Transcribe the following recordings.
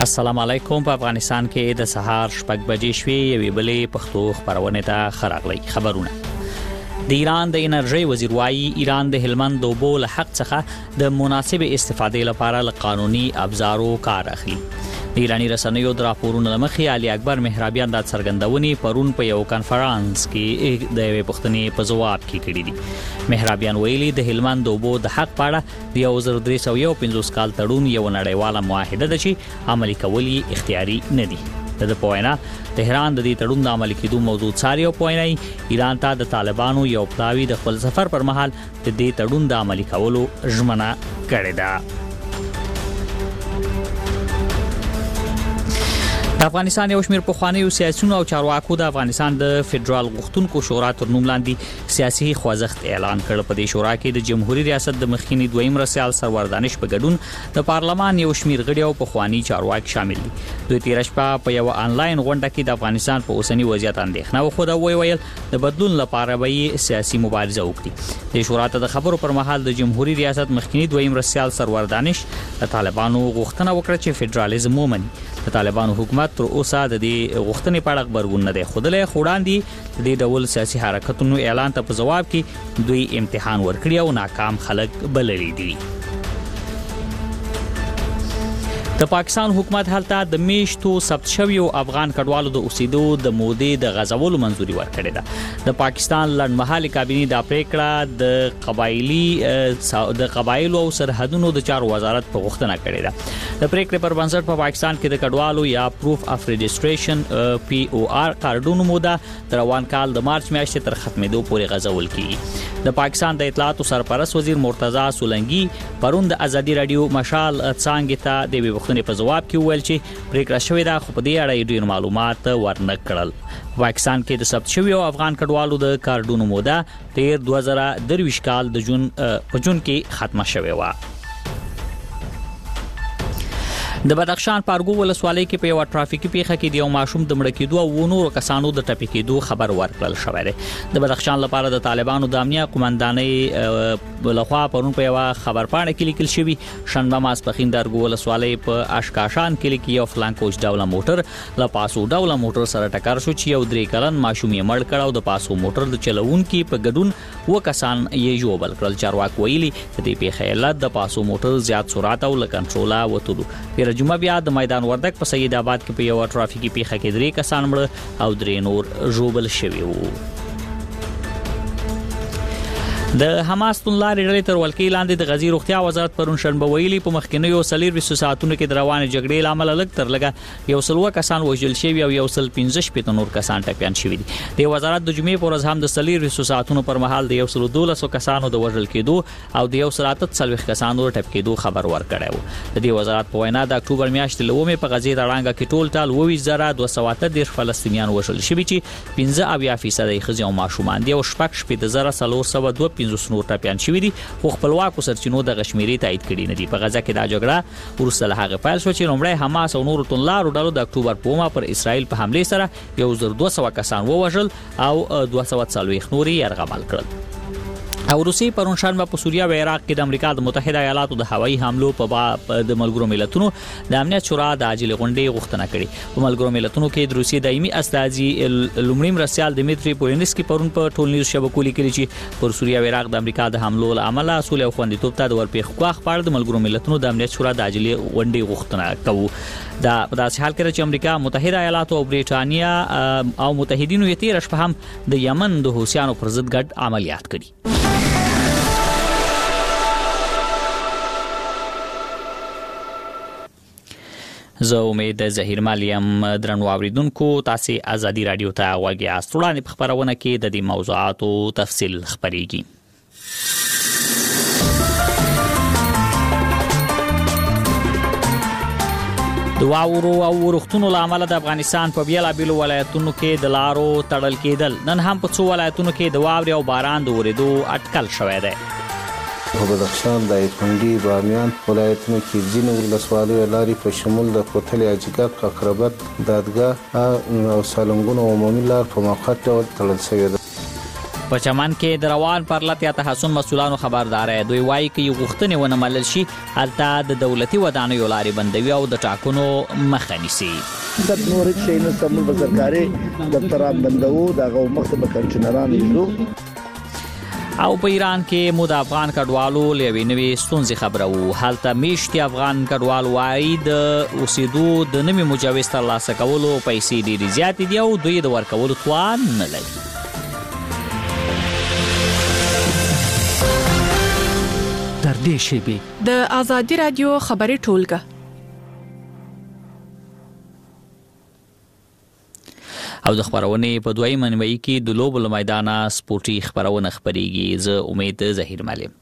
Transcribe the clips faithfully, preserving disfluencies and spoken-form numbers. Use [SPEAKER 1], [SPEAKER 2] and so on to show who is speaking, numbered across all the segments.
[SPEAKER 1] السلام علیکم. په افغانستان کې د سهار شپږ بجې شوې یوې بلې پښتو خبرونه ته خراغلی خبرونه. د ایران د انرژي وزیر وايي ایران د هلمند د اوبو له حق څخه د مناسب استفادې لپاره له قانوني ابزارو کار اخلي. د ایرانی رسنیو د راپورونو لمخې علي اکبر مهرابیان د څرګندونې پرون په یو کانفرنس کې د یوې پوښتنې په ځواب کې کړې دي. مهرابیان ویلي د هلمند د اوبو د حق په اړه د یو زر درې سوه پنځوس کال تړون یو نړیواله معاهده ده چې عملي کول یې اختیاري نه دي. د پوینا تهران د دې تړون د عملي کېدو موضوع څاري او پوینای ایران ته د طالبانو یو پلاوی د خپل سفر پر مهال د دې تړون د عملي کولو ژمنه کړې ده. د افغانستان یو شمېر پخوانیو سیاسيونو او چارواکو د افغانستان د فدرال غوښتونکو شورا تر نوم لاندې سیاسي خوځښت اعلان کړ. په دې شورا کې د جمهوریت ریاست د مخکینی دویم رئیس سرور دانش په ګډون د پارلمان یو شمېر غړي او پخوانی چارواکي شامل دي. دوی تیر شپه په یو آنلاین غونډه کې د افغانستان په اوسنی وضعیت اندېښنه وښوده او ویل د بدلون لپاره به سیاسي مبارزه وکړي. د شورا ته د خبرو پر مهال د جمهوریت ریاست مخکینی دویم رئیس سرور دانش د طالبانو غوښتنه وکړه چې فدرالیزم ومني. د طالبانو حکومت تر اوسه د دې غوښتنې په اړه خبرګون نه دی خوده خوړاندې د دې ډول سیاسي حرکتونو اعلان ته په جواب کې دوی امتحان ورکړی او ناکام خلک بللی دي. د پاکستان حکومت هلته د میشتو ثبت شویو افغان کډوالو د اوسېدو د مودې د غځولو منځوري ورکړې ده. د پاکستان لړمحلي کابینې د پریکړه د قبایلی د قبایلو او سرحدونو د چارو وزارت په غوښتنه کړې ده. د پریکړې پر بنسټ په پاکستان کې د کډوالو یا پروف اف رجسټریشن پی او آر کارډونو موده د روان کال د مارچ میاشتې تر ختمېدو پورې غځول کیږي. د پاکستان د اطلاعات سرپرست وزیر مرتضی سولنګي پرون د ازادي رادیو مشال څنګه ته د په جواب کې ویل چې پریکړه شوې ده خو په دې اړه ډېر معلومات ورنه کړل. پاکستان کې د ثبت شویو افغان کډوالو د کارډونو موده تیر دوه زره درویشت کال د جون په جون کې ختمه شوې و. د بدخشان پارګو ولسوالۍ کې په یو ټرافیکي پیښه کې د یو ماشوم د مړ کېدو او نورو کسانو د ټپي کېدو خبر ورکړل شوی دی. د بدخشان لپاره د طالبانو د امنیه قومندانۍ لخوا پرون په یو خبرپاڼه کې لیکل شوی شنبه ماسپښین د ارګو ولسوالۍ په اشکاشان کې کې یو فلانکوش ډوله موټر له پاسو ډوله موټر سره ټکر شو چې یو درې کلن ماشوم یې مړ کړ او د پاسو موټر د چلوونکي په ګډون و کسان یې ژوبل کړل. چارواکي ویلي د دې پیښې علت د پاسو موټر زیات سرعت او له کنټروله وتلو. جمعه بیا د میدان وردک په سید آباد کې په یو ټرافیکي پیښه کې درې کسان مړ او درې نور ژوبل شوي وو. د حماس تنلارې ډلې تر ولکې لاندې د غزي روغتیا وزارت پرون شنبه ویلي په مخکینیو څلور ساعتونو کې د روانې جګړې لامل لږ تر لږه یو سل کسان وژل شوي او یو سل پنځه شپږ نور کسان ټپيان شوي دي. د وزارت د جمعې پر ورځ هم د څلور ساعتونو پر مهال د یو سل دولس کسانو د وژل کېدو او د یو سل اته څلوېښت کسانو ټپ کېدو خبر ورکړی و. د دې وزارت په وینا د اکتوبر میاشتې له اومې په غزي رڼانګه کې ټول ټال اووه زره دوه سوه اته دېرش فلسطینیان وژل شوي چې پنځه اویا فیصد یې ښځې او ماشومان دي او شپږ شپېته زره څلور سوه دوه پنځوس نور ټپيان شوي دي خو خپلواکو سرچینو د غشمیري تایید کړي نه دي. په غزا کې دا جګړه ورسره له هغه پیل شو چې لومړی حماس او نورو تنلارو ډلو د اکتوبر په اومه پر اسرائیل په حمله سره یو زر دوه سوه کسان ووژل او دوه سوه څلوېښت نور یې یرغمل کړل. او روسي پرون شنبه په سوریه او عراق کې د امریکا د متحده ایالاتو د هوایي حملو په د ملګرو ملتونو د امنیت شورا د عاجل غونډې غوښتنه کړې. په ملګرو ملتونو کې د روسي دایمي استازي لومړی مرستیال دمیتری پولینسکي پرون په ټولنیزو شبکو لیکلي چې پر سوریه او عراق د امریکا د حملو له امله اصول او خوندیتوب ته د ورپېښ کوخ په اړه د ملګرو ملتونو د امنیت شورا د عاجل غونډې غوښتنه کوو. دا په داسې حال کې چې امریکا متحده ایالاتو او بریټانیا او متحدینو یې تیر شپه هم د یمن د حوثیانو پر ضد ګډ عملیات کړي. زه امید ظهیر مالیم. درنو اوریدونکو تاسو ازادي رادیو ته غوږی یاست. وړاندې په خبرونه کې د دې موضوعاتو تفصیل خبرېږي. د واورو او ورښتونو لامل د افغانستان په بیلابیلو ولایتونو کې د لارو تړل کېدل. نن هم په څو ولایتونو کې د واورې او باران د ورېدو اټکل شوی دی.
[SPEAKER 2] په بدخشان د ایتونډي بامیان ولایتونو کې ځینې ولسوالیو لارې په شمول د کوتل اجګاب ققربت دادګاه او سالنګونو عمومي لار په موقت ډول تړل شوې ده.
[SPEAKER 1] په چمن کې د روان پرلط یا تحسن مسؤلانو خبردار دوی وایي چې غوښتنې ونه منل شي هلته د دولتي ودانیو لارې بندوي او د ټاکنو مخه نیسي.
[SPEAKER 3] د نور شي نه سمون په سرکاري دفتران بندوو دغه مخه به کنټینران یو.
[SPEAKER 1] او په ایران کې مو د افغان کډوالو لوي نوي ستونزې خبرو. هلته میشتي افغان کډوال وایي د اوسېدو د نوي مجوز ترلاسه کولو پیسې ډېرې زیاتې دي او دوی د ورکولو توان نه لري.
[SPEAKER 4] تر دې شیبې
[SPEAKER 5] د آزادي رادیو خبري ټولګه
[SPEAKER 1] او د خبرونې په دوی منوي کې د لوبو میدان سپورتي خبرونه خبريږي. زه امید ظهیر ملیم.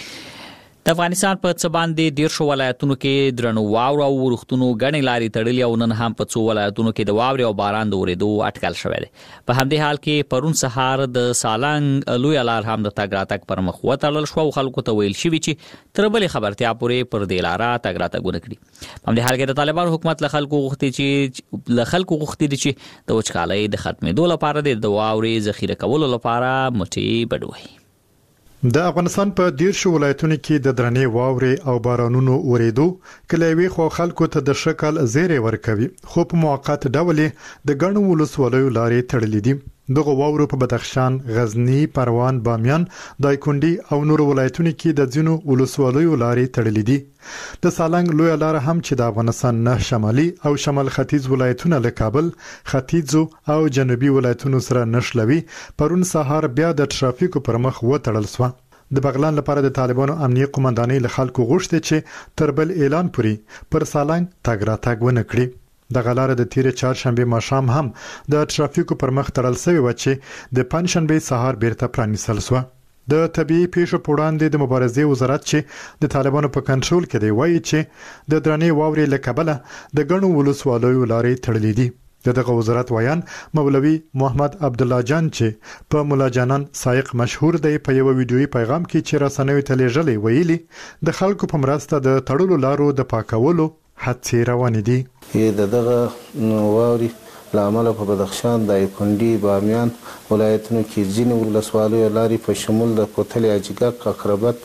[SPEAKER 1] د افغانستان په څه باندې ډیر شو ولایتونو کې درنو واوره او ورښتونو غنې لارې تړلې او نن هم په څو ولایتونو کې د واورې او باران د اورېدو اټکل شوی دی. په همدې حال کې پرون سهار د سالنګ لوی لار هم د تګ راتګ پر مخ وتړل شو او خلکو ته ویل شوی چې تر بلې خبرتیا پورې پر دې لاره تګ راتګونه کړي. په همدې حال کې د طالبان حکومت له خلکو غوښتي چې له خلکو غوښتي دي چې د وچکالۍ د ختمېدو لپاره د واورې ذخیره کولو لپاره مټې بډوي.
[SPEAKER 6] د افغانستان په ډیر شو ولایتونو کې د درنې واورې او بارانونو اوریدو کلیوي خو خلکو ته د شکل زیری ورکوي خو په موقت ډول د ګڼو ولسوالیو لارې تړلې دي. دغه واورو په بدخشان، غزنی، پروان، بامیان، دایکنډي او نور ولایتونو کې د ځینو ولسوالیو لارې تړلې دي. د سالنګ لوی لار هم چې د افغانستان نه شمالي او شمال ختیځ ولایتونه له کابل، ختیځو او جنوبي ولایتونو سره نښلوي پرون سهار بیا د ترافیکو پر مخ وتړل شو. د بغلان لپاره د طالبانو امنیه قومندانۍ له خلکو غوښتي چې تر بل اعلان پورې پر سالنګ تګ راتګ ونه کړي. د غلاره د تیر چهارشنبه ماښام هم د ترافیکو پر مخ تړل شوی و چې د پنځشنبه سهار بیرته پرانیستل شو. د طبيعي پیښو په وړاندې د مبارزې وزارت چې د طالبانو په کنټرول کې دی وایي چې د درنې واورې له کبله د ګڼو ولسوالیو لارې تړلې دي. دغه وزارت وایان مولوي محمد عبد الله جان چې په مولا جانان سائق مشهور دی په یو ویډیوي پیغام کې چې رسنوي ته لیږلي ویلي د خلکو په مرسته د تړلو لارو د پاکولو هڅې روانې دي.
[SPEAKER 2] د دغه واورې له امله په بدخشان، دایکنډي، بامیان ولایتونو کې ځینې ولسوالیو لارې په شمول د کوتل اجګک، اقربت،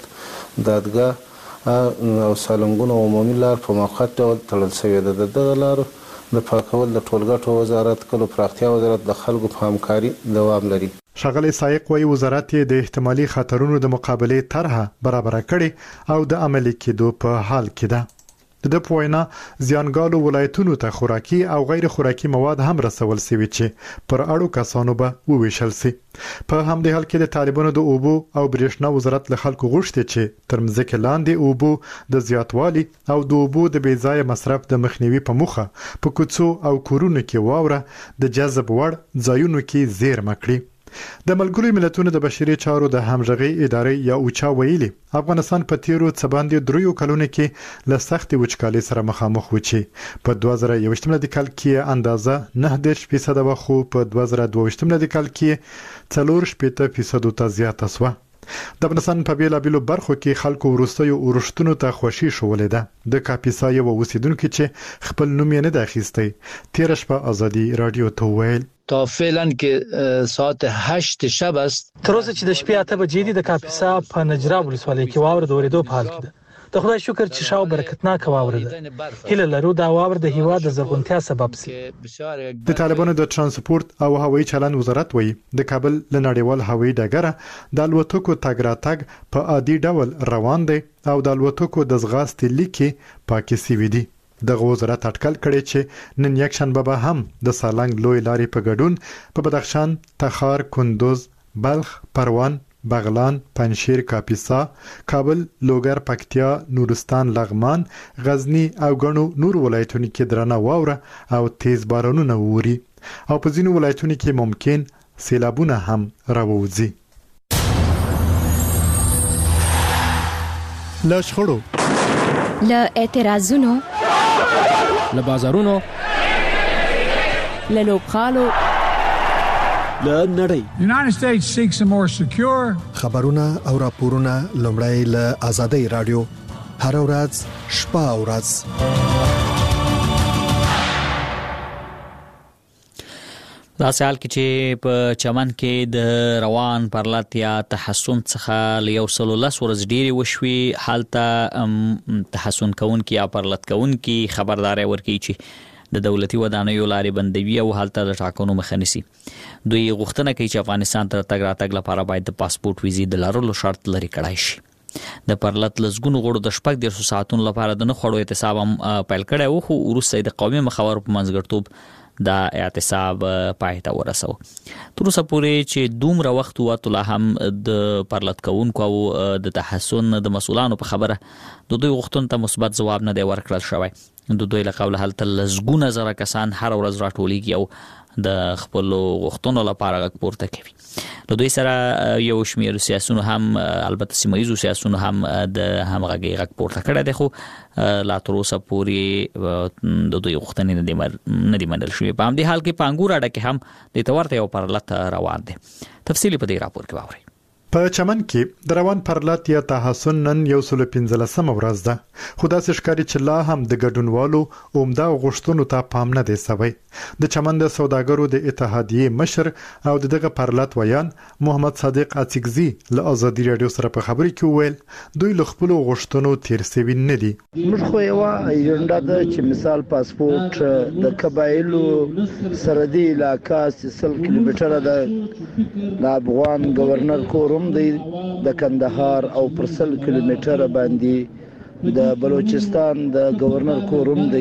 [SPEAKER 2] دادګاه او سالنګونو عمومي لار په موقت ډول تړل شوې ده. د دغه لارو د پاکول د ټولګټو وزارت، کلو پراختیا وزارت د خلکو په همکاري دوام لري.
[SPEAKER 6] ښاغلی سائق وايي وزارت د احتمالي خطرونو د مقابلې طرحه برابر کړي او د عملي کېدو په حال کې ده. د پوینا زیانګالو ولایتونو ته خوراکي او غیر خوراکي مواد هم رسول شوي چې پر اړو کسانو به وویشل شي. په همدې حال کې د طالبانو د اوبو او برېښنا وزارت له خلکو غوښتي چې تر مځکې لاندې اوبو د زیاتوالي او د اوبو د بې ځایه مصرف د مخنیوي په موخه په کوڅو او کورونو کې واوره د جذب وړ ځایونو کې زیرمه کړي. د ملګرو ملتونو د بشري چارو د همغږي ادارې یا اوچا ویلي افغانستان په تیرو څه باندې دریو کلونو کې له سختې وچکالۍ سره مخامخ و چې په دوه زره یوویشت میلادي کال کې اندازه نه دېرش فیصد و خو په دوه زره دوه ویشت میلادي کال کې څلور شپېته فیصد ته زیاته شوه. د افغانستان په بیلابیلو برخو کې خلکو وروستیو ورښتونو ته خوشي شولې ده. د کاپیسا یو اوسیدونکو چې خپل نوم یې نه د اخیستی تیر شپه آزادي رادیو ته ویل
[SPEAKER 7] تا فعلا که ساعت هشت شب است
[SPEAKER 8] تر اوسه چې د شپې اته بجې دي د کاپیسا په نجراب ولسوالۍ کې واوره د اورېدو په حال کې ده. د خدای شکر چې شاو برکتناک واوره ده. هیله لرو دا واوره د هیواد د زرغونتیا سبب شي.
[SPEAKER 6] د طالبانو د ترانسپورت او هوایي چلند وزارت وایي د کابل له نړیوال هوایي ډګره د الوتکو تګ راتګ په عادي ډول روان دی او د الوتکو د ځغاستې لیکي پاکي سوي دي. دغه وزارت اټکل کړي چې نن یک شنبه به هم د سالنګ لوی لارې په ګډون په بدخشان، تخار، کندوز، بلخ، پروان، بغلان، پنشیر، کاپیسا، کابل، لوګر، پکتیا، نورستان، لغمان، غزنی او ګڼو نور ولایتونو کې درنه واوره او تیز بارانونه ووري او په ځینو ولایتونو کې ممکن سیلابونه هم راوځي. له شخړو،
[SPEAKER 9] له اعتراضونو،
[SPEAKER 4] له بازارونو،
[SPEAKER 9] له لوبخانو،
[SPEAKER 4] له نړۍ
[SPEAKER 10] United States seeks a more secure
[SPEAKER 11] خبرونه او راپورونه لومړی له آزادۍ رادیو هر ورځ شپه او ورځ.
[SPEAKER 1] دا سال کې چې په چمن کې د روان پرلط یا تحسن څخه لیو سلو لس ورځ ډیری وشوي، حالته تحسن کوونکي یا پرلط کوونکي خبرداري ورکړي چې د دولتي ودانیو لارې بندوي او حالته د ټاکنو مخه نیسي. دوی غوښتنه کوي چې افغانستان ته تګ راتګ لپاره باید د پاسپورت ویزې د لرلو شرط لري کړای شي. د پرلط لزګونو غړو د شپږ دیرشو ساعتونو لپاره د نه خوړو احتساب هم پیل کړی و، خو وروسته د قومي مخاور په منځګړتوب دا احتساب پای ته ورسو. تر اوسه پورې چې دومره وخت وته لا هم د پرلط کوونکو او د تحسن د مسؤلانو په خبره د دوی غوښتنو ته مثبت ځواب نه دی ورکړل شوی. د دوی له قوله هلته لزګونه زره کسان هر ورځ راټولیږي او د خپل غوښتنو لپاره غږ پورته کوي. له دوی سره یو شمېر سیاسيونو هم البته سیمایي سیاسيونو هم د همغږي غږ پورته کړی دی، خو لا تر اوسه پورې د دوی غوښتنې نه دي نه دي منل شوې. په همدې حال کې په انګور اډه کې هم د تورته یو پرلط روان دی. تفصیلی په دې راپور کې واورئ.
[SPEAKER 6] په چمن کې د روان پرلط یا تحسن نن یو سل پنځلسمه ورځ ده، خو داسې ښکاري چې لا هم د ګډونوالو عمده غوښتنو ته پام نه دی سوی. د چمن د سوداګرو د اتحادیې مشر او دغه پرلط ویان محمد صادق اڅکزي له آزادي رادیو سره په خبرې کې وویل دوی له خپل غوښتنو تیر سوي نه دي.
[SPEAKER 3] موږ خو یو ایجنډا ده چې مثال پاسپورت د قبایلو سرحدي علاقې سل کیلومتره ده، د افغان گورنر کورم دی د کندهار او پر سل کیلومتره باندې د بلوچستان د گورنر کورم دی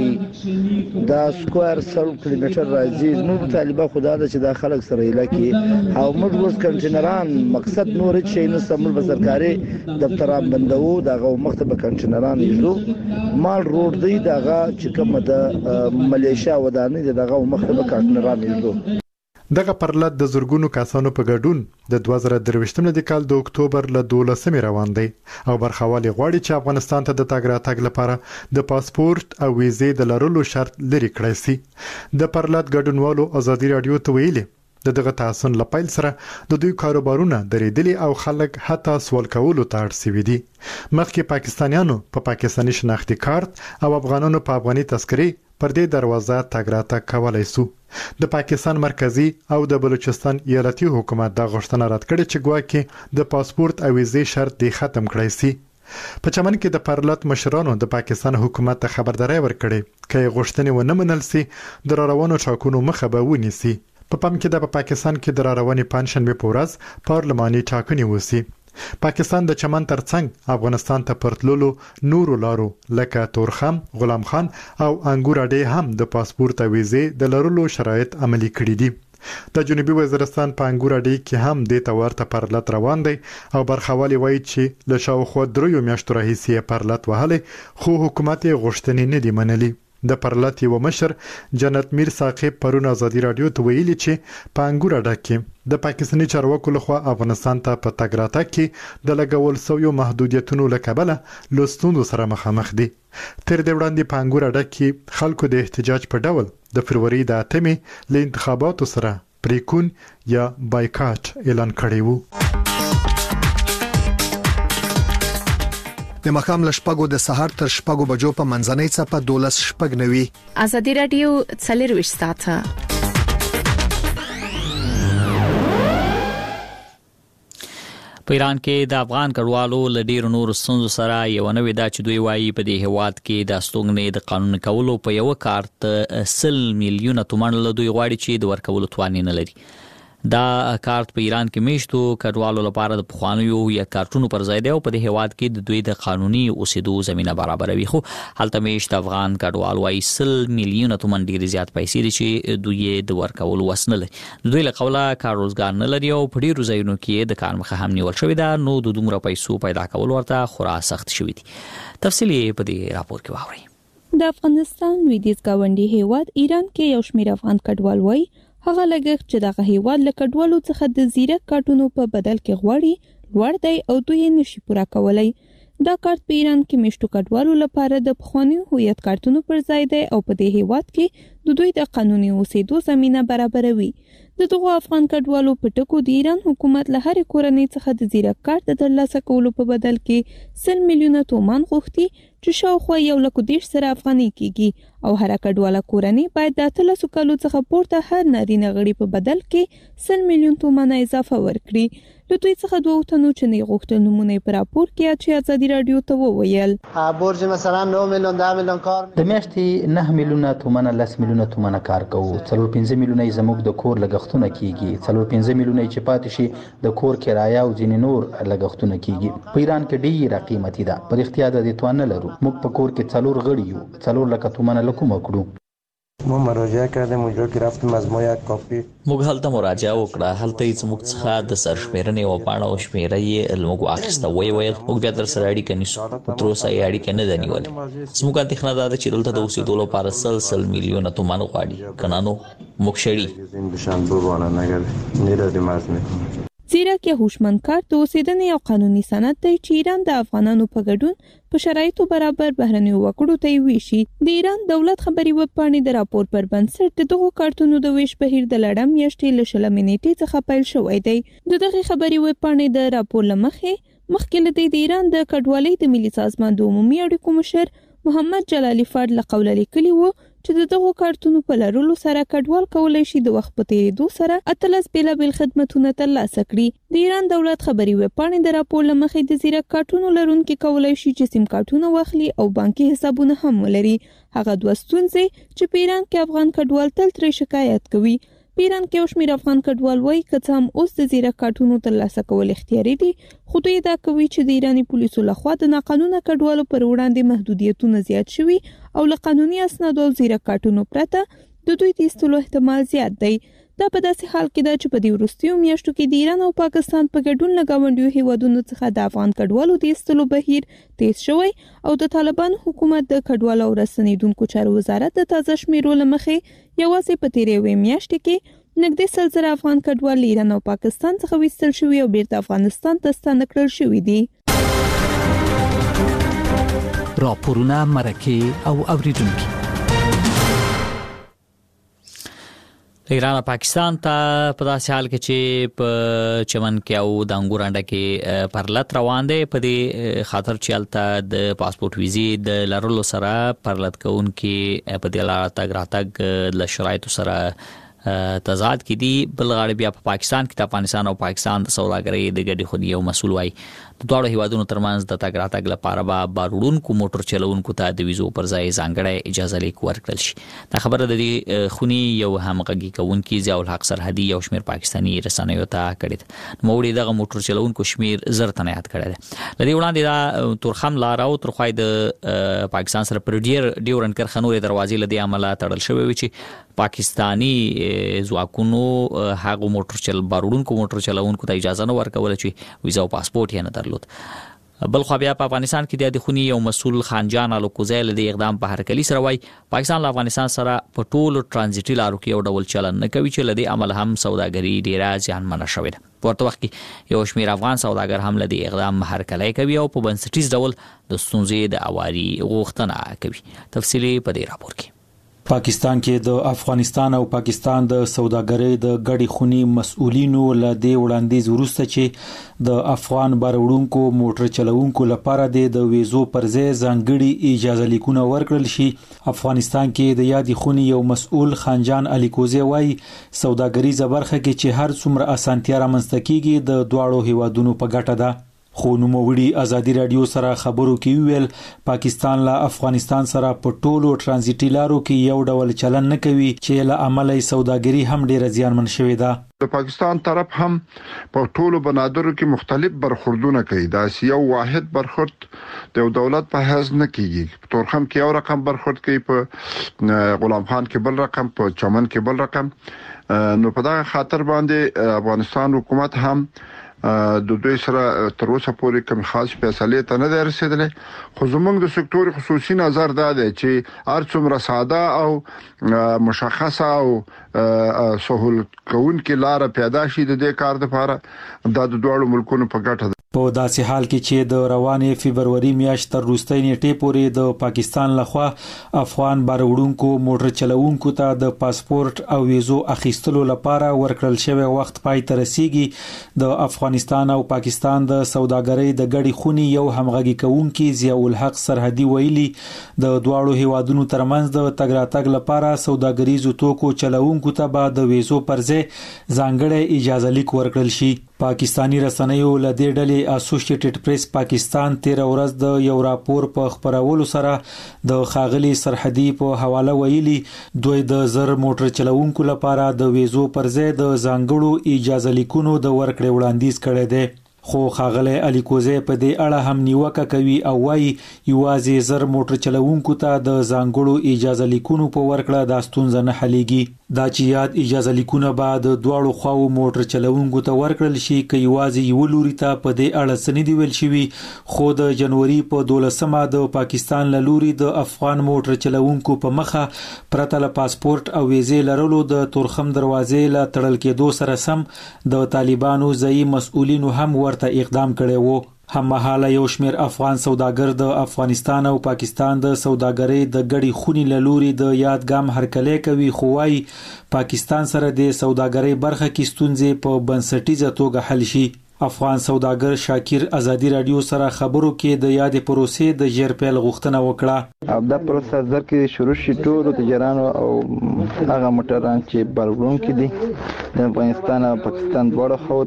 [SPEAKER 3] دا سکوير سل کیلومتر راځي. نو طالبہ خدا د چې دا خلک سره علاقې او موږ اوس کنټینران مقصد نور شي نه سمول به سرکاري دفتران بندو دغه مختبه کنټینران یزو مال روډ دی دغه چې کوم د ملیشیا ودانې دغه مختبه کنټینران یزو.
[SPEAKER 6] دغه پرلط د زورګونو کسانو په ګډون د دوه زره درویشتم د کال د اکتوبر له دولسمې روان دی او برخوالي غواړي چې افغانستان ته د تګ راتګ لپاره د پاسپورت او ویزې د لرلو شرط لري کړی سي. د پرلط ګډونوالو آزادي رادیو ته ویلي د دغه تحسن لپاره سره د دوی کاروبارونه درېدلي او خلک حتی سوال کولو ته اړ شوي دي. مخکې پاکستانیانو په پاکستاني شناختی کارت او افغانانو په افغاني تذکرې پر دې دروازه تګ راتګ کولای سو. د پاکستان مرکزی او د بلوچستان ایالتي حکومت د غوښتنه رد کړې چې ګواکې د پاسپورت او ویزې شرط دی ختم کړی سي. په چمن کې د پرلط مشرانو د پاکستان حکومت ته خبرداري ورکړې چې غوښتنې ونه منل سي د روانو ټاکنو مخه به ونیسي. په پام کې د پاکستان کې د رواني پنځشنبه په ورځ پارلماني ټاکنې وسی. پاکستان د چمن ترڅنګ افغانستان ته پرتللو نورو لارو لکه تورخم، غلام خان او انګور اډې هم د پاسپورت او ویزې د لرلو شرایط عملي کړي دي. د جنوبي وزیرستان په انګور اډې کې هم د تورته پرلط روان دی او برخوالي وایي چې له شاوخوا دریو میاشتو راهیسې پرلط وهلې خو حکومت یې غوښتنې نه دی منلي. د پرلط یو مشر جنت میر ثاقب پرون آزادي رادیو ته ویلي چې په انګور اډه کې د پاکستاني چارواکو لخوا افغانستان ته په تګ راتګ کې د لګول شویو محدودیتونو له کبله له ستونزو سره مخامخ دي. تر دې وړاندې په انګور اډه کې خلکو د احتجاج په ډول د فروری د اتمې له انتخاباتو سره پریکون یا بایکاټ اعلان کړی وو.
[SPEAKER 11] د مخام لشپګو د سحر تر شپګو بجو په منځنۍ څپه دولس شپګ نوي.
[SPEAKER 5] آزادي رادیو څلرويش ساعته.
[SPEAKER 1] په ایران کې د افغان کډوالو له ډیرو نورو ستونزو سره یو نوې دا چې دوی وایي په دې هیواد کې د استوګنې د قانون کولو په یو کارت سل میلیونه تومان له دوی غواړي چې د ورکولو توان نه لري. دا کارت په ایران کې میشتو کډوالو لپاره د پخوانیو یا کارتونو پر ځای دی او په دې هیواد کې د دوی د قانوني اوسېدو زمينه برابروي. خو هلته میشت افغان کډوال وايي سل میلیونه تومان ډیر زیات پیسې دي چې دوی د ورکولو وس نه لري. دوی له قوله کار روزګار نه لري او په ډیرو ځایونو کې د کار مخه هم نیول شوې ده، نو د دومره پیسو پیدا کول ورته خورا سخت شوی دي. تفصیلی په دې راپور کې واورئ.
[SPEAKER 12] د افغانستان لویدیځ گاونډي هیواد ایران کې یو شمېر افغان کډوال وايي هغه لګښت چې دغه هیواد له کډوالو څخه د زیرک کارتونو په بدل کې غواړي لوړ دی او دوی نشي پوره کولای. دا کارت په ایران کې میشتو کډوالو لپاره د پخوانیو هویت کارتونو پر ځای دی او په دې هیواد کې د دوی د قانوني اوسېدو زمينه برابروي. د دغو افغان کډوالو په ټکو د ایران حکومت له هرې کورنۍ څخه د زیرک کارت د ترلاسه کولو په بدل کې سل میلیونه تومان غوښتي چې شاوخوا یو لک دېرش زره افغانۍ کېږي او هر کډواله کورنۍ باید د اتلسو کالو څخه پورته هر نارینه غړي په بدل کې سل میلیون تومانه اضافه ورکړي. له دوی څخه دوه تنو چې نه غوښتل نمونه په راپور کې چې ازادي رادیو ته وویل
[SPEAKER 13] برج مثلا نه میلیون ده میلیون کار د میاشتې نه میلیونه تومانه لس میلیونه تومانه کار کوو، څلور پنځه میلیونه زموږ د کور لګښتونه کیږي، څلور پنځه میلیونه چې پاتې شي د کور کرایه او ځینې نور لګښتونه کیږي. په ایران کې ډیره قیمتي ده، په اختیار د دې توان نه لرو. موږ په کور کې څلور غړي یو، څلور لکه تومانه لکوم کړو.
[SPEAKER 14] ما مراجعه کردیم اونجا که رفتیم از ما یک کاپی
[SPEAKER 1] موږ هلته مراجعه وکړه، هلته یې موږ څخه د سرشمیرنې او پاڼه او شمیره یې موږ واخیسته. وی ویل موږ بیا در سره اړیکه نیسو، تر اوسه یې اړیکه نه ده نیولې. زموږ اندېښنه دا ده چې دلته د اوسېدو لپاره سل سل میلیونه تومان غواړي، که نه نو موږ
[SPEAKER 12] شړي. زیرک یا هوشمند کارت د اوسېدنې یو قانوني سند دی چې ایران د افغانانو په ګډون په شرایطو برابر بهرنیو وګړو ته ویشي. د ایران دولت خبري وب پاڼې د راپور پر بنسټ د دغو کارتونو د ویش بهیر د لړم میاشتې له شلمې نیټې څخه پیل شوی دی. د دغه خبري وب پاڼې د راپور لمخې مخکې له د ایران د کډوالۍ د ملي سازمان د عمومي اړیکو مشر محمد جلالي فرد له قوله لیکلي وو چې د دغو کارتونو په لرلو سره کډوال کولای شي د وخت په تیریدو سره اتلس بیلابیل خدمتونه ترلاسه کړي. د ایران دولت خبري وب پاڼې د راپور لمخې د زیرک کارتونو لرونکي کولای شي چې سیم کارتونه واخلي او بانکي حسابونه هم ولري. هغه دوه ستونزې چې په ایران کې افغان کډوال تل ترې شکایت کوي. په ایران کې یو شمېر افغان کډوال وایي که څه هم اوس د زیرک کارتونو ترلاسه کول اختیاري دي، خو دوی دا کوي چې د ایراني پولیسو لخوا د ناقانونه کډوالو پر وړاندې محدودیتونه زیات شوي او له قانوني اسنادو او زیرک کارتونو پرته د دوی د ایستلو احتمال زیات دی. دا په داسې حال کې ده چې په دې وروستیو میاشتو کې د ایران او پاکستان په ګډون له ګاونډیو هیوادونو څخه د افغان کډوالو د ایستلو بهیر تیز شوی او د طالبان حکومت د کډوالو او رسنیدونکو چارو وزارت د تازه شمیرو لمخې یوازې په تیرې یوې میاشتې کې نږدې سل زره افغان کډوال ایران او پاکستان څخه ویستل شوي او بیرته افغانستان ته ستانه کړل شوي دي.
[SPEAKER 4] راپورونه مرکه او اوریدونکي
[SPEAKER 1] ایران او پاکستان ته په داسې حال کې چې په چمن کې او د انګور انډه کې پرلط روان دی، په دې خاطر چې هلته د پاسپورت ویزې د لرلو سره پرلط کوونکي په دې لاره تګ راتګ له شرایطو سره تضاد کې دي. بل غاړه بیا په پا پاکستان کې د افغانستان او پاکستان د سوداګرۍ د ګډې خونی یو مسول وای د دواړو هیوادونو ترمنځ د تګ راتګ لپاره به باروړونکو موټر چلوونکو ته د ویزو پر ځای ځانګړی اجازه لیک ورکړل شي. دا خبره د دې خونی یو همغږي کوونکی ضیاء الحق سرحدي یو شمېر پاکستاني رسنیو ته کړی ده. نوموړي دغه موټر چلوونکو شمیر زر تنه یاد کړی ده. لدې وړاندې دا تورخم لار او ترخوای د پاکستان سره پر ډیر ډیورن کرخه نورې دروازې لدې عمله تړل شوی وي چې پاکستانی ځواکونو هغه موټر چل باروړونکو موټر چلوونکو ته اجازه نه ورکول چې ویزا او پاسپورت یې نه درلود. بل خو بیا په افغانستان کې د خونی یو مسول خانجان الوکوزی له اقدام په هرکلی سره وای پاکستان له افغانستان سره په ټولو ترانزیټي لارو کې یو ډول چلن نه کوي چې لدی عمل هم سوداګری ډیره ځانمنه شوې ده. ورته وخت کې یو شمیر افغان سوداګر هم لدی اقدام هرکلی کوي او په بنسټیز ډول د ستونزې د اواري غوښتنه کوي. تفصیلی په دې راپور کې
[SPEAKER 15] پاکستان کې د افغانستان او پاکستان د سوداګرۍ د ګډي خونی مسؤلینو له دې وړاندیز وروسته چې د افغان باروړونکو موټر چلوونکو لپاره د ویزو پر ځای ځانګړي اجازه لیکونه ورکړل شي. افغانستان کې د یادې خونی یو مسؤل خانجان الیکوزی وای سوداګریزه برخه کې چې هر څومره اسانتیا رامنځته کیږي د دواړو هیوادونو په ګټه ده. خو نوموړي ازادي رادیو سره خبرو کې ویل پاکستان له افغانستان سره په ټولو ترانزیټي لارو کې یو ډول چلن نه کوي چې له عمله سوداګري هم ډیره زیانمن شوې ده.
[SPEAKER 16] د پاکستان طرف هم په ټولو بنادرو کې مختلف برخوردونه کوي. دا یو واحد برخورد د یو دولت په حیث نه کیږي. په تورخم کې یو رقم برخورد کوي، په غلام خان کې بل رقم، په چمن کې بل رقم. نو په دا خاطر باندې افغانستان حکومت هم د دوی سره تر اوسه پورې کوم خاص فیصله ته نه رسیدلې. خو زموږ د سکتور خصوصي نظر دا دی چې هر څومره ساده او مشخصه او سهول کون کې لار پیدا شي د دې کار لپاره دا د دوه ملکونو په ګټه ده.
[SPEAKER 15] په داسې حال کې چې د روانې فبرवरी میاشت تر وروستۍ نیټې پورې د پاکستان لخوا افغان باروړونکو موټر چلوونکو ته د پاسپورت او ویزو اخیستلو لپاره ورکړل شوی وخت پای ته رسیږي. د افغانستان او پاکستان د سوداګرۍ د ګډې خونې یو همغږي کوونکي ضیاء الحق سرحدي ویلي د دواړو هیوادونو ترمنځ د تګ راتګ لپاره سوداګریزو توکو چلوونکو ته به د ویزو پر ځای ځانګړی اجازه لیک ورکړل شي. پاکستانی رسنیو له دې ډلې اسوسییټډ پریس پاکستان تیر ورځ د یو راپور په خبرولو سره د خاغلی سرحدي په حواله ویلي دوی د زر موټر چلوونکو لپاره د ویزو پر ځای د ځانګړو اجازه لیکونو د ورکړې وړاندیز کړی دی. خو خاغلی علي کوزی په دې اړه هم نیوکه کوي او وايي یوازې زر موټر چلوونکو ته د ځانګړو اجازه لیکونو په ورکړه د ستونزه نه حلېږي. دا چې یاد اجازه لیکونه به د دواړو خواو موټر چلوونکو ته ورکړل شي که یوازې یو لوري ته په دې اړه څه نه دی ویل شوي. خو د جنوري په دولسمه د پاکستان له لوري د افغان موټر چلوونکو په مخه پرته له پاسپورت او ویزې لرلو د تورخم دروازې له تړل کېدو سره سم د طالبانو ځایي مسؤلینو هم ورته اقدام کړی وو. هم مهاله یو شمیر افغان سوداګر د افغانستان او پاکستان د سوداګرۍ د ګډې خونې له لوري د یاد ګام هرکلی کوي خو وايي پاکستان سره د سوداګرۍ برخه کې ستونزې په بنسټیزه توګه حل شي. افغان سوداګر شاکر ازادي رادیو سره خبرو کې د یاد پروسې د ژر پیل غوښتنه وکړه.
[SPEAKER 3] او دا پروسه ځکه شروع شي ټول تجارانو او هغه موټران چې باروړونکي دي د افغانستان او پاکستان دواړو خواو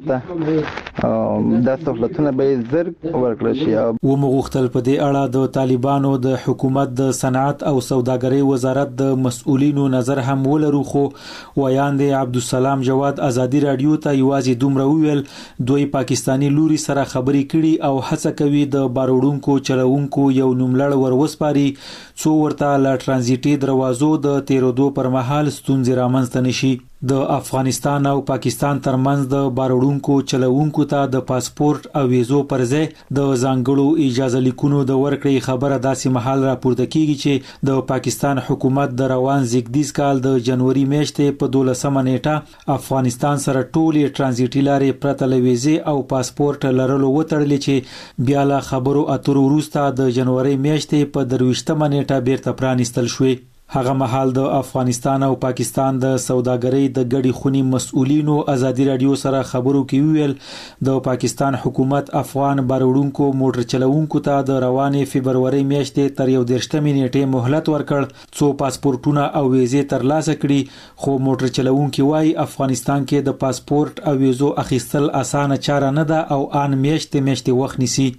[SPEAKER 3] ته دا سہولتونه به زر ورکړل شي.
[SPEAKER 15] و مغوښتل په دې اړه د طالبانو د حکومت د صنعت او سوداګرۍ وزارت د مسؤلینو نظر هم ولرو خو ویاند عبدالسلام جواد ازادي رادیو ته یوازې دومره ویل دوی پاکستانی لوري سره خبرې کړي او هڅه کوي د باروړونکو چلوونکو یو نوملړ ور وسپاري څو ورته له ترانزیټي دروازو د تیرودو پر مهال ستونزې رامنځته نشي. د افغانستان او پاکستان ترمنځ د باروړونکو چلوونکو ته د پاسپورت او ویزو پر ځای د ځانګړو اجازه لیکونو د ورکړې خبره داسې مهال راپورته کیږي چې د پاکستان حکومت د روان زیږدیز کال د جنوري میاشتې په دولسمه نیټه افغانستان سره ټولې ترانزیټي لارې پرته له ویزې او پاسپورت لرلو وتړلې چې بیا له خبرو اترو وروسته د جنوري میاشتې په درویشتمه نیټه بیرته پرانیستل شوې. هغه مهال د افغانستان او پاکستان د سوداګرۍ د ګډې خونې مسؤلینو ازادي رادیو سره خبرو کې ویل د پاکستان حکومت افغان باروړونکو موټر چلوونکو ته د روانې فبرवरी میاشتې تر یو دېرشتمې نیټې مهلت ورکړ څو پاسپورتونه او ویزې ترلاسه کړي خو موټر چلوونکي وايي افغانستان کې د پاسپورت او ویزو اخیستل اسانه چاره نه ده او ان میاشتې میاشتې وخت نیسي.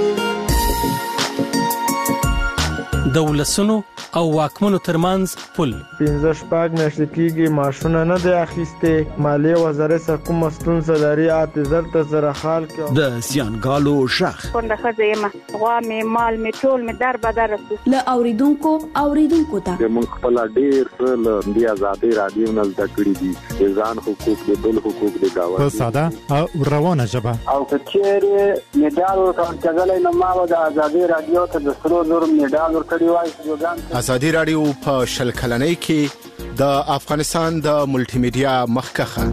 [SPEAKER 17] د ولسونو او واکمنو ترمنځ پل
[SPEAKER 18] پنځه شپږ میاشتې کېږي معاشونه نه دی اخیستې. مالیې وزارت سره کومه ستونزه لري اته زر ته زره خال کې
[SPEAKER 19] د زیانګالو شخ
[SPEAKER 20] پنده ښځه یم غوا مې مال مې ټول مې در بدر رسو
[SPEAKER 21] له اوریدونکو اوریدونکو ته
[SPEAKER 22] موږ خپل ډېر څه له دې آزادۍ رادیو نه زده کړي دي د ځان حقوق د بل حقوق د گاوند
[SPEAKER 6] په ساده او روانه ژبه
[SPEAKER 23] او کچېره میډال ورکړل کېدلای نو ما د آزادۍ رادیو ته د سرو زر میډال ورکړی وای.
[SPEAKER 24] ازادي رادیو په شل کلنۍ کې د افغانستان د ملټي میډیا مخکخه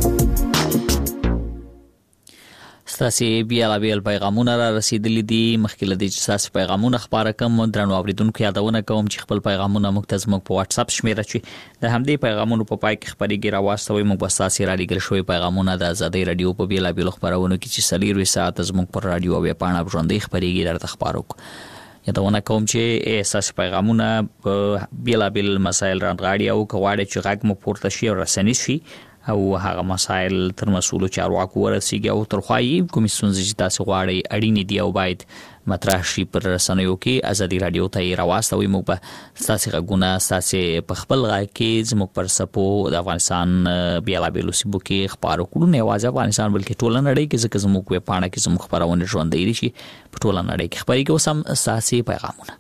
[SPEAKER 1] ستاسو بیا بیل پیغامونه را رسیدلي دي. مخکې لدی چې تاسو پیغامونه خبره کوم درنو اوریدونکو یادونه کوم چې خپل پیغامونه موږ ته په واتس اپ شمیره چی د همدې پیغامونو په پای کې خبريږي راوستوي. موږ به تاسو را لګل شوی پیغامونه د ازادي رادیو په بیل بیل خبرونه کې چې سلیروي ساعت زموږ پر رادیو او پاڼه ژوندۍ خبريږي درته خبرو یادونه کوم چې اساس پیغامونه بیل بیل مسایل راغړي او کواړي چې غږ مو پورته شي او رسنی شي او هغه مسایل تر مسولو چارواکو ورسیږي او تر خوایي کوم څه چې تاسو غواړئ اړینې دی او باید مطرح شي پر رسنیو کې ازادي رادیو ته راوستوي. موږ به تاسو غوونه تاسو په خپل غږ کې زموږ پر سپو د افغانستان بیا بیل سیبو کې خبرو کړو نه واځه افغانستان بلکې ټول نړۍ کې ځکه زموږ په پاڼه کې زموږ خبرونه ژوندۍ دي شي په ټول نړۍ کې خبري کې وسم اساسي پیغامونه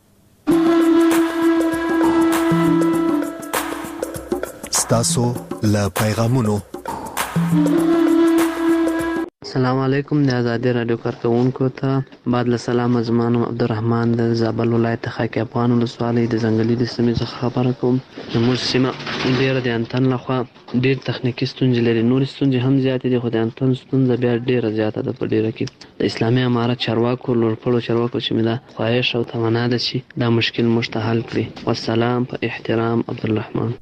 [SPEAKER 11] ستاسو له پیغامونو
[SPEAKER 2] السلام علیکم د آزادي رادیو کارکونکو ته بعد له سلام زمانو عبدالرحمن د زابل ولایت خاک افغان ولسوالۍ د ځنګلي د سیمې څخه خبره کوم. زموږ سیمه ډېره د انتن لخوا ډېر تخنیکي ستونزې لري، نورې ستونزې هم زیاتې دي، خو د انتن ستونزه بیا ډېره زیاته ده په ډېره کې. د اسلامي امارت چارواکو لوړپوړو چارواکو چې مې دا خواهش او تمنا ده چې دا مشکل موږ ته حل کړي. والسلام په احترام عبدالرحمن.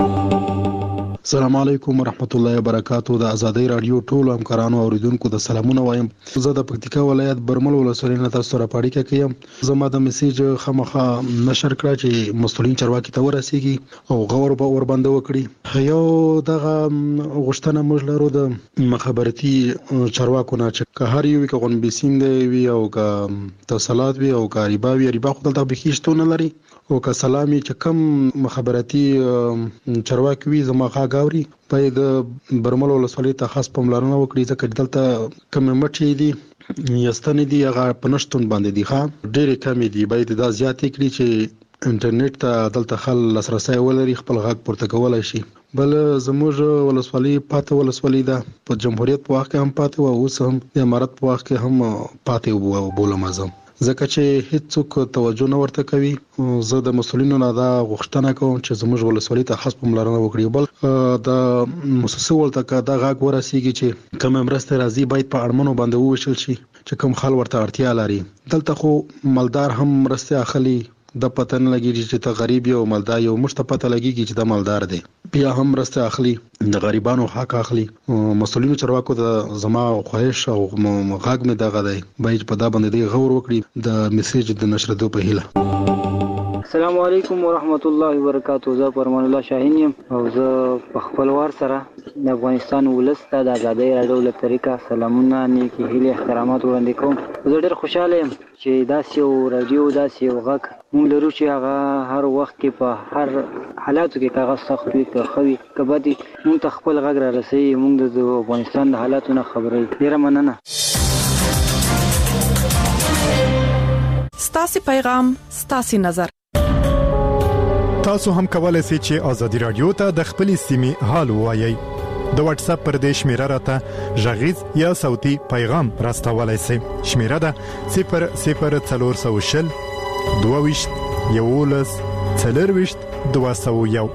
[SPEAKER 7] السلام علیکم ورحمت الله وبرکاتو. د آزادۍ رادیو ټولو همکارانو او اوریدونکو د سلامونه وایم. زه د پکتیکا ولایت برمل ولسوالۍ نه تاسو سره پاړیکه کوم. زما د میسیج خامخا نشر کړه چې مسؤلین چارواکي ته ورسیږي او غور به ور باندې وکړي. یو دغه غوښتنه موږ لرو د مخابراتي چارواکو نه چې که هر یو کې غونبي سیند وي او که توصلات وي او که ریبا وي، ریبا خو دلته به هیڅ نه لري، او که سلامي چې کم مخابراتي چارواکي وي زما غاوري باید برمل ولسوالۍ ته خاص پاملرنه وکړي، ځکه دلته کم مټي دي یستنې دي هغه پنشتون باندې دي ښه ډېرې کمې دي. باید دا زیاتې کړي چې انټرنیټ ته دلته خل لاسرسي ولري، خپل غږ پورته کولای شي. بل زموږ ولسوالۍ پاتې ولسوالۍ ده، په جمهوریت په وخت کې هم پاتې و، اوس هم د امارت په وخت کې هم پاتې و بولم ازم، ځکه چې هیڅوک توجه نه ورته کوي. زه د مسؤلینو نه دا غوښتنه کوم چې زموږ ولسوالۍ ته خاص پاملرنه وکړي. بل د مؤسسه ولته که دا غږ ورسیږي چې کوم مرسته راځي باید په اړمنو باندې وویشل شي چې کوم خل ورته اړتیا لري. دلته خو مالدار هم مرسته اخلي، د پته نه لګیږي چې ته غریب یو مالدار یو، موږ ته پته لګیږي چې دا مالدار دی، بیا هم مرسته اخلي، د غریبانو حق اخلي. مسؤلینو چارواکو د زما خواهش او غږ مې دغه دی، باید په دا باندې غور وکړي د میسیج د نشردو په هیله.
[SPEAKER 8] السلام علیکم ورحمت الله وبرکاتو. زه پرمان الله شاهین یم او زه په خپل وار سره د افغانستان ولس ته د آزادۍ رادیو له طریقه سلامونه، نیکی هیلې، احترامات وړاندې کوم. زه ډېر خوشاله یم چې داسې یو رادیو، داسې یو غږ موږ لرو چې هغه هر وخت کې په هر حالاتو کې که هغه سخت وي که ښه وي که بد وي موږ ته خپل غږ را رسوي، موږ د افغانستان د حالاتو نه خبروي. ډېره مننه.
[SPEAKER 19] ستاسو پیغام، ستاسو نظر.
[SPEAKER 6] تاسو هم کولای شئ چې آزادي رادیو ته د خپل سیمې حال ووایي. د واتس اپ پر دې شمیره راته ژغیز یا صوتي پیغام راستولای شئ. شمیره ده صفر صفر څلور سو شل دوه ویشت یولس څلور ویشت دوه سو یو.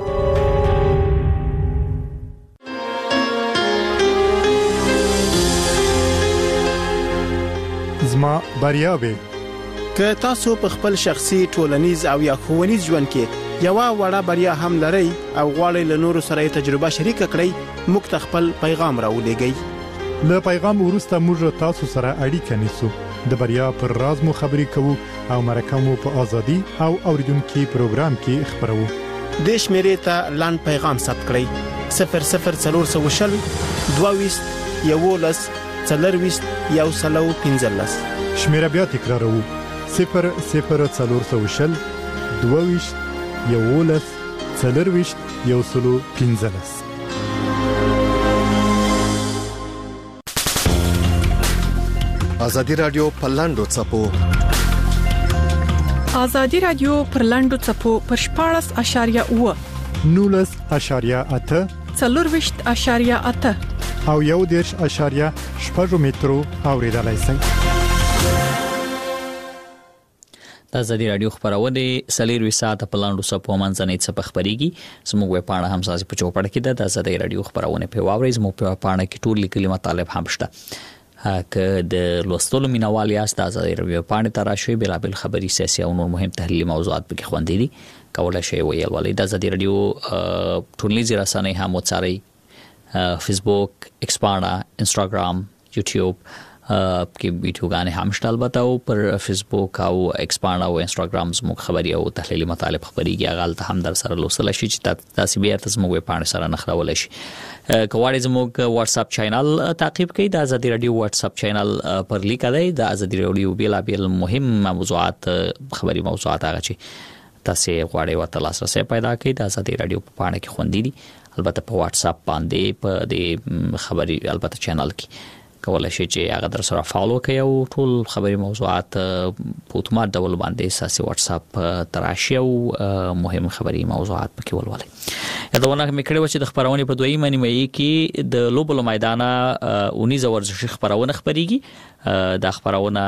[SPEAKER 6] زما بریاوي
[SPEAKER 25] که تاسو په خپل شخصي ټولنیز او یا ښوونیز ژوند کې یو وړه بریا هم لرئ او غواړئ له نورو سره تجربه شریک کړئ، موږ ته خپل پیغام راولېږئ.
[SPEAKER 6] له پیغام وروسته موږ تاسو سره اړیکه نیسو، د بریا پر راز مو خبرې کوو او مرکه مو په ازادي او اوریدونکو پروګرام کې خبرو.
[SPEAKER 25] د شمیرې ته لاند پیغام ثبت کړئ صفر صفر څلور سو شل دوه ویشت یولس څلور ویشت یو سلو پنځلس.
[SPEAKER 6] شمیره بیا تکرارو صفر صفر څلور سو شل دوه ویشت یولس څلور ویشت یو سلو پنځلس.
[SPEAKER 11] آزادي رادیو په لاندو چپو
[SPEAKER 19] آزادي رادیو پر لاندو چپو پر شپاړس اشاریه اوه
[SPEAKER 6] نولس اشاریه اته
[SPEAKER 19] څلور ویشت اشاریه اته
[SPEAKER 6] او یو دیرش اشاریه شپږ مترو اوریدلای شئ.
[SPEAKER 1] د آزادي رادیو خبرونه سلیروي ساعت په لاندو سپو منځنۍ څخه خبريږي. زموږ په پاڼه هم ساسي په چوپړ کې د آزادي رادیو خبرونه په واوري زموږ په پاڼه کې ټول لیکلي مطالب هم شته. که د لوستلو مینوال یاست د آزادي رادیو پاڼه ته راشئ، بلابل خبري سیاسي او نور مهم تحلیلي موضوعات به خوندې دي کولای شئ ویل ولې د آزادي رادیو ټولنیز رسنۍ هم وڅارئ، فیسبوک، ایکس پاڼه، انستګرام، یوټیوب کې ویډیوګانې هم شته. البته او پر فیسبوک او ایکس پاڼه او انستګرام زموږ خبري او تحلیلي مطالب خبريږي، هغه ته هم در سره لوستل شي چې تاسو بیا تاسو موږ په پاڼه سره نخراول شي. کوواړی زموږ واتس اپ چینل تعقیب کړئ. د آزادي رادیو واتس اپ چینل پر لیکل دی د آزادي رادیو بیل بیل مهم موضوعات خبري موضوعات هغه چې تاسو غواړئ ورته لاسرسي پیدا کړئ د آزادي رادیو په پاڼه کې خوندې دي. البته په واتس اپ باندې په دې خبري البته چینل کې کولای شئ چې هغه در سره فالو کړئ او ټول خبري موضوعات په اتومات ډول باندې اساسي واتس اپ تراشي او مهم خبري موضوعات پکې ولولئ. یادونه مې کړې و چې د خبرونه په دوی معنی مې کې د لوبلو میدانه اونیزه ورزشي خبرونه خبريږي. دا خبرونه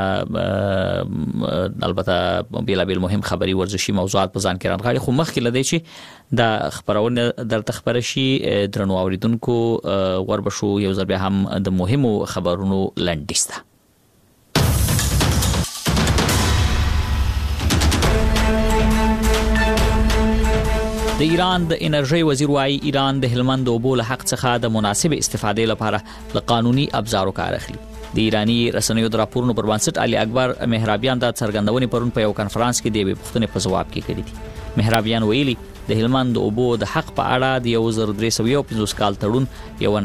[SPEAKER 1] البته بیل بیل مهم خبري ورزشي موضوعات په ځان کې رانغاړي، خو مخکې لدی چې دا خبرونه در تخبر شي درنو اوریدونکو وربشو یو ځل بیا هم د مهمو خبرونو لنډیسته. د ایران د انرژي وزیر وايي ایران د هلمند اوبو له حق څخه د مناسب استفادې لپاره له قانوني ابزارو کار اخلي. د ایرانی رسنیو د راپورونو پر بنسټ علي اکبر مهرابیان د څرګندونې پرون په یو کانفرنس کې د پښتنې په جواب کې کړی دي. مهرابیان ویلي د هلمند اوبو د حق په اړه د یو زر درې سوه پنځوس کال تړون یو